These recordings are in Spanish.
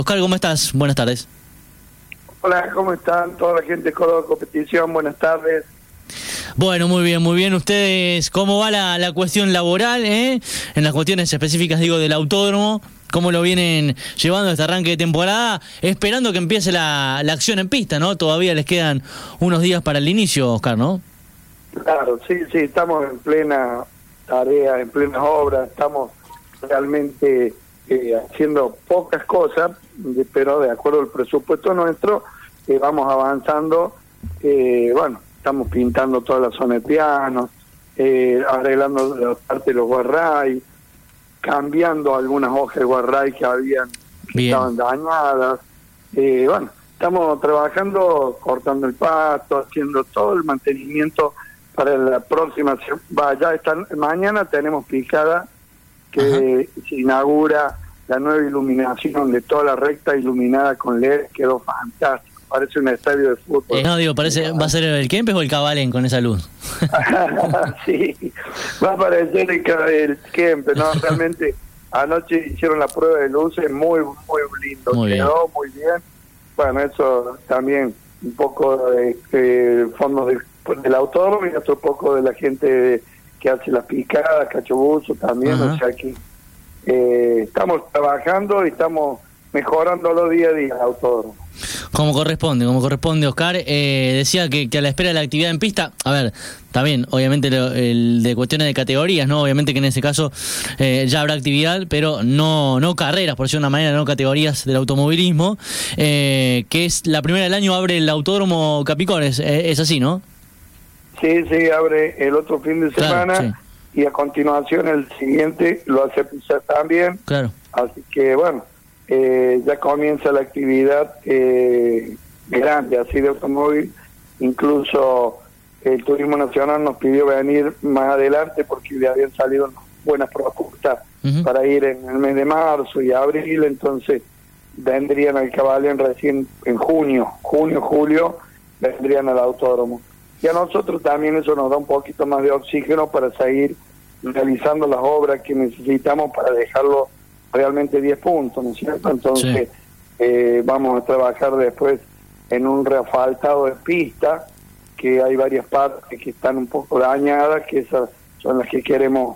Oscar, ¿cómo estás? Buenas tardes. Hola, ¿cómo están? Toda la gente de Córdoba Competición, buenas tardes. Bueno, muy bien, muy bien. ¿Ustedes cómo va la cuestión laboral, en las cuestiones específicas, digo, del autódromo? ¿Cómo lo vienen llevando este arranque de temporada? Esperando que empiece la acción en pista, ¿no? Todavía les quedan unos días para el inicio, Oscar, ¿no? Claro, sí, estamos en plena tarea, en plenas obras, estamos realmente haciendo pocas cosas, pero de acuerdo al presupuesto nuestro, vamos avanzando. Estamos pintando toda la zona de pianos, arreglando la parte de los guarray, cambiando algunas hojas de guarray que estaban dañadas. Estamos trabajando, cortando el pasto, haciendo todo el mantenimiento para la próxima. Mañana tenemos picada que se inaugura la nueva iluminación de toda la recta iluminada con LED, quedó fantástico. Parece un estadio de fútbol. ¿Va a ser el Kempes o el Cabalén con esa luz? Sí, va a parecer el Kempes, ¿no? Realmente anoche hicieron la prueba de luces, muy lindo, quedó muy bien. Bueno, eso también, un poco de fondos del autódromo y otro poco de la gente que hace las picadas, cachobuzo también, o sea que estamos trabajando y estamos mejorándolo día a día el autódromo. Como corresponde, Oscar. Decía que a la espera de la actividad en pista, a ver, también, obviamente, el de cuestiones de categorías, ¿no? Obviamente que en ese caso ya habrá actividad, pero no carreras, por decirlo de una manera, no categorías del automovilismo, que es la primera del año, abre el Autódromo Capicones, es así, ¿no? Sí, abre el otro fin de semana, claro, sí. Y a continuación el siguiente lo hace Pizarro también. Claro. Así que, bueno, ya comienza la actividad grande, así de automóvil. Incluso el Turismo Nacional nos pidió venir más adelante porque le habían salido buenas propuestas para ir en el mes de marzo y abril, entonces vendrían al Cabalén recién en junio, julio, vendrían al autódromo. Y a nosotros también eso nos da un poquito más de oxígeno para seguir realizando las obras que necesitamos para dejarlo realmente 10 puntos, ¿no es cierto? Entonces vamos a trabajar después en un reasfaltado de pista, que hay varias partes que están un poco dañadas, que esas son las que queremos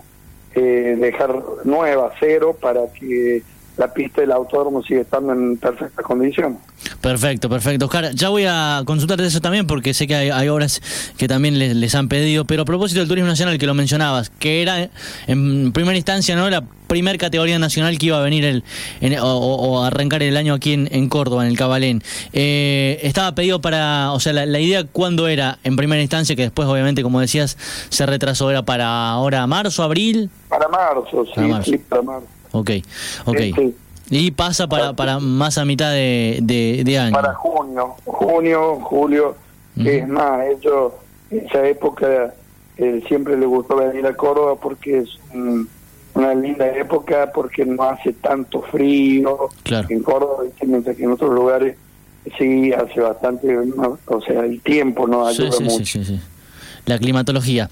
dejar nuevas, cero, para que la pista del autódromo sigue estando en perfectas condiciones. Perfecto, Oscar. Ya voy a consultarte eso también porque sé que hay obras que también les han pedido, pero a propósito del Turismo Nacional que lo mencionabas, que era en primera instancia, ¿no?, la primer categoría nacional que iba a venir o arrancar el año aquí en Córdoba, en el Cabalén. Estaba pedido para, o sea, la idea cuándo era en primera instancia, que después obviamente, como decías, se retrasó, era para ahora marzo, abril. Para marzo, sí, para marzo. Ok. Y pasa para más a mitad de año. Para junio, julio, es más, ellos en esa época siempre les gustó venir a Córdoba porque es una linda época, porque no hace tanto frío. Claro. En Córdoba, mientras que en otros lugares sí hace bastante, o sea, el tiempo nos ayuda mucho. Sí. La climatología.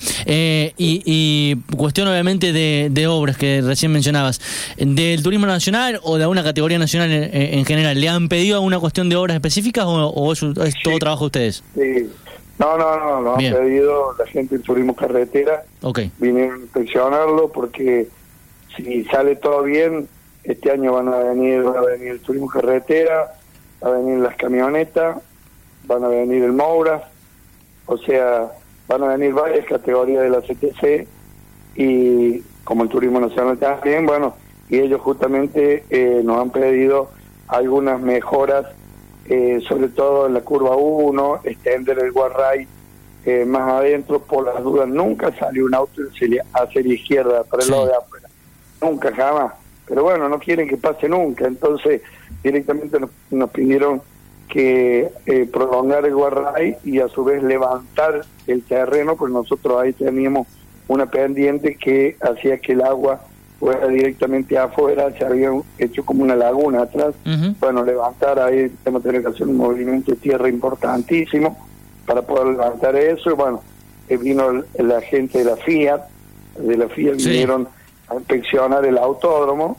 Y cuestión obviamente de obras que recién mencionabas, ¿del Turismo Nacional o de alguna categoría nacional en general? ¿Le han pedido alguna cuestión de obras específicas o es todo trabajo de ustedes? Sí. No, lo han pedido la gente del Turismo Carretera. Vinieron a inspeccionarlo porque si sale todo bien, este año va a venir el Turismo Carretera, va a venir las camionetas, van a venir el Moura, o sea, van a venir varias categorías de la CTC y como el Turismo Nacional también, bueno, y ellos justamente nos han pedido algunas mejoras, sobre todo en la curva 1, extender el guarray más adentro, por las dudas. Nunca salió un auto hacia la izquierda, para el lado de afuera, nunca, jamás, pero bueno, no quieren que pase nunca, entonces directamente nos pidieron que prolongar el guarray y a su vez levantar el terreno, pues nosotros ahí teníamos una pendiente que hacía que el agua fuera directamente afuera, se había hecho como una laguna atrás. Bueno, levantar ahí, tenemos que tener que hacer un movimiento de tierra importantísimo para poder levantar eso. Y bueno, vino la gente de la Fiat, vinieron a inspeccionar el autódromo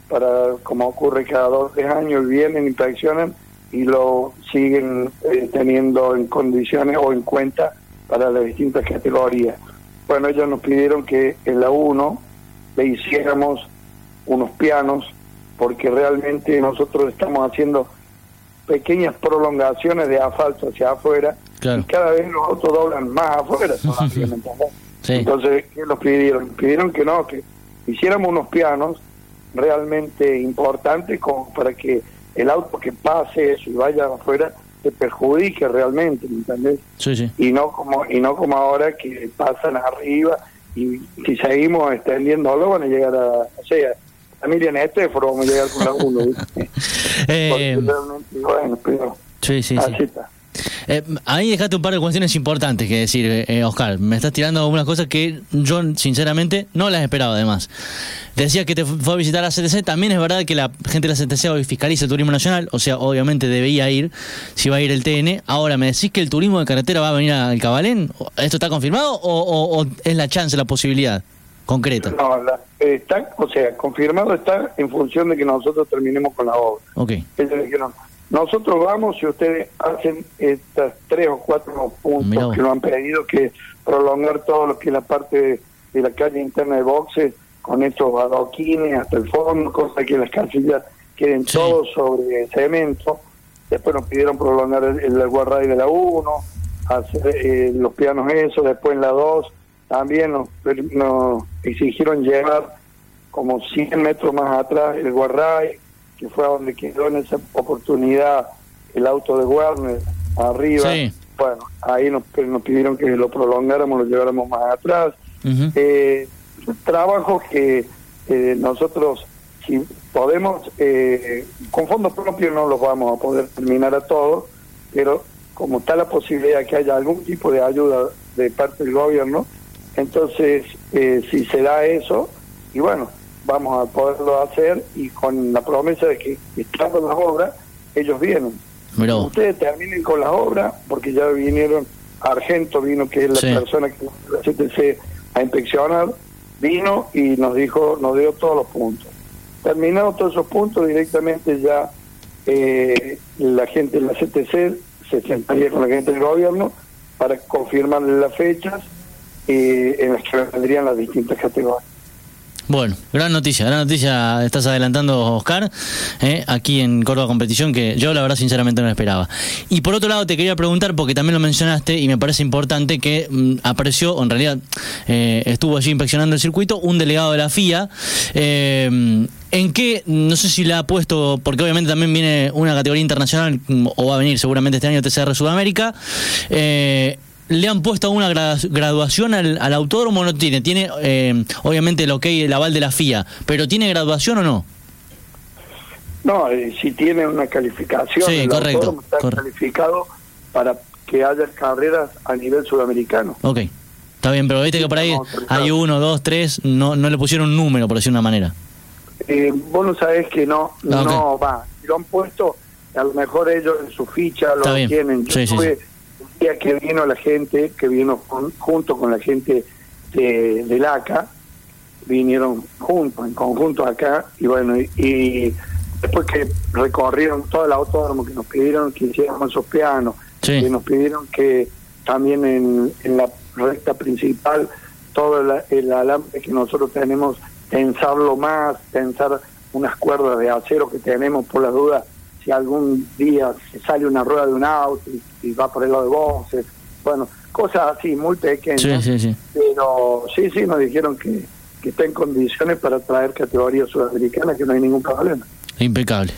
como ocurre cada 2 o 3 años, vienen, inspeccionan y lo siguen teniendo en condiciones o en cuenta para las distintas categorías. Bueno, ellos nos pidieron que en la 1 le hiciéramos unos pianos, porque realmente nosotros estamos haciendo pequeñas prolongaciones de asfalto hacia afuera, claro, y cada vez los autos doblan más afuera todavía, ¿me entendés? Sí. Entonces, ¿qué nos pidieron? Pidieron que no, que hiciéramos unos pianos realmente importantes como para que el auto que pase eso y vaya afuera se perjudique realmente, ¿me entendés? Sí, sí. Y no como ahora que pasan arriba, y si seguimos extendiéndolo van a llegar a Miriam Esteforo, vamos a llegar con la 1. Realmente, bueno, pero sí, así está. Ahí dejaste un par de cuestiones importantes que decir, Oscar. Me estás tirando algunas cosas que yo sinceramente no las esperaba. Además, decías que te fue a visitar la CTC. También es verdad que la gente de la CTC hoy fiscaliza el turismo nacional, o sea, obviamente debía ir, si va a ir el TN. Ahora, ¿me decís que el turismo de carretera va a venir al Cabalén? ¿Esto está confirmado o es la chance, la posibilidad concreta? No, está, o sea, confirmado está en función de que nosotros terminemos con la obra. Okay. Ellos dijeron, nosotros vamos si ustedes hacen estas 3 o 4 puntos que nos han pedido, que prolongar todo lo que es la parte de la calle interna de boxes con estos adoquines hasta el fondo, cosa que las casillas queden todos sobre cemento. Después nos pidieron prolongar el guarray de la 1, hacer los pianos eso. Después en la 2 también nos exigieron llevar como 100 metros más atrás el guarray, que fue a donde quedó en esa oportunidad el auto de Werner arriba. Sí. Bueno, ahí nos pidieron que lo prolongáramos, lo lleváramos más atrás. Trabajos que nosotros, si podemos, con fondos propios no los vamos a poder terminar a todos, pero como está la posibilidad de que haya algún tipo de ayuda de parte del gobierno, entonces si se da eso, y bueno, vamos a poderlo hacer, y con la promesa de que estando las obras, ellos vienen. Miró. Ustedes terminen con las obras, porque ya vinieron, Argento vino, que es la persona que la CTC a inspeccionar, vino y nos dio todos los puntos. Terminados todos esos puntos, directamente ya la gente de la CTC se sentaría con la gente del gobierno para confirmarle las fechas en las que vendrían las distintas categorías. Bueno, gran noticia estás adelantando, Oscar, aquí en Córdoba Competición, que yo la verdad sinceramente no esperaba. Y por otro lado te quería preguntar, porque también lo mencionaste y me parece importante, que apareció, o en realidad estuvo allí inspeccionando el circuito, un delegado de la FIA, en qué, no sé si le ha puesto, porque obviamente también viene una categoría internacional, o va a venir seguramente este año TCR Sudamérica, ¿le han puesto una graduación al autódromo o no tiene? Tiene obviamente el aval de la FIA, pero ¿tiene graduación o no? No, si tiene una calificación. Sí, el correcto. Está calificado para que haya carreras a nivel sudamericano. Ok, está bien, pero viste que por ahí hay 1, 2, 3, no le pusieron un número, por decir una manera. Vos no sabés que no va. Lo han puesto, a lo mejor ellos en su ficha lo tienen. Yo tuve el día que vino la gente, que vino junto con la gente del ACA, vinieron juntos, en conjunto acá, y bueno, y después que recorrieron todo el autódromo, que nos pidieron que hiciéramos esos pianos, que nos pidieron que también en la recta principal todo el alambre que nosotros tenemos, tensar unas cuerdas de acero que tenemos por las dudas, si algún día se sale una rueda de un auto y va por el lado de boxes, bueno, cosas así muy pequeñas. Pero sí nos dijeron que está en condiciones para traer categorías sudamericanas, que no hay ningún problema. Impecable.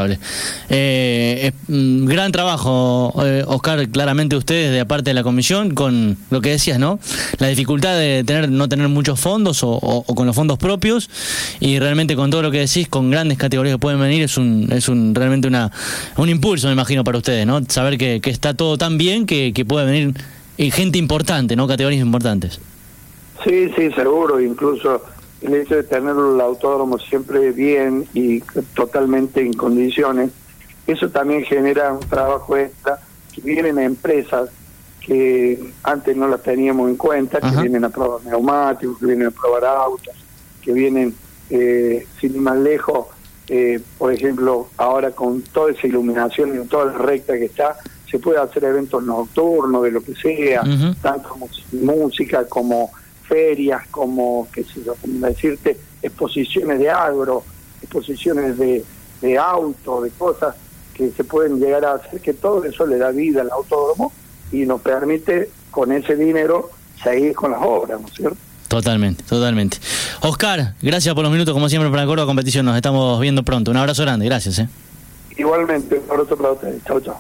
Gran trabajo, Oscar, claramente ustedes de parte de la comisión, con lo que decías, ¿no? La dificultad de no tener muchos fondos o con los fondos propios, y realmente con todo lo que decís, con grandes categorías que pueden venir, es realmente un impulso, me imagino, para ustedes, ¿no? Saber que está todo tan bien que puede venir gente importante, ¿no? Categorías importantes. Sí, seguro, incluso el hecho de tener el autódromo siempre bien y totalmente en condiciones, eso también genera un trabajo extra, que vienen a empresas que antes no las teníamos en cuenta, que vienen a probar neumáticos, que vienen a probar autos, que vienen, sin ir más lejos, por ejemplo, ahora con toda esa iluminación y toda la recta que está, se puede hacer eventos nocturnos, de lo que sea, tanto música como ferias, como, qué sé yo, como decirte, exposiciones de agro, exposiciones de auto, de cosas que se pueden llegar a hacer, que todo eso le da vida al autódromo y nos permite con ese dinero seguir con las obras, ¿no es cierto? Totalmente. Oscar, gracias por los minutos, como siempre, para la Córdoba Competición. Nos estamos viendo pronto. Un abrazo grande, gracias. Igualmente, un abrazo para ustedes. Chau, chau.